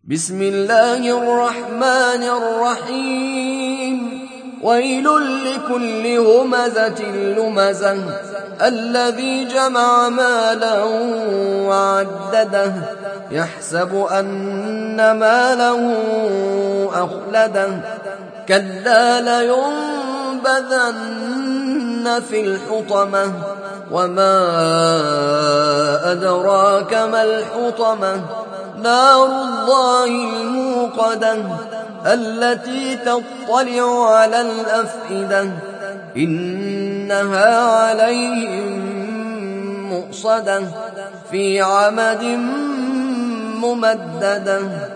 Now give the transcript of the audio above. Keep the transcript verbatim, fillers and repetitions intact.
بسم الله الرحمن الرحيم ويل لكل همزة لمزة الذي جمع مالا وعدده يحسب أن ماله أخلده كلا لينبذن في الحطمة وما أدراك ما الحطمة نار الله الموقدة التي تطلع على الأفئدة إنها عليهم مؤصدة في عمد ممددة.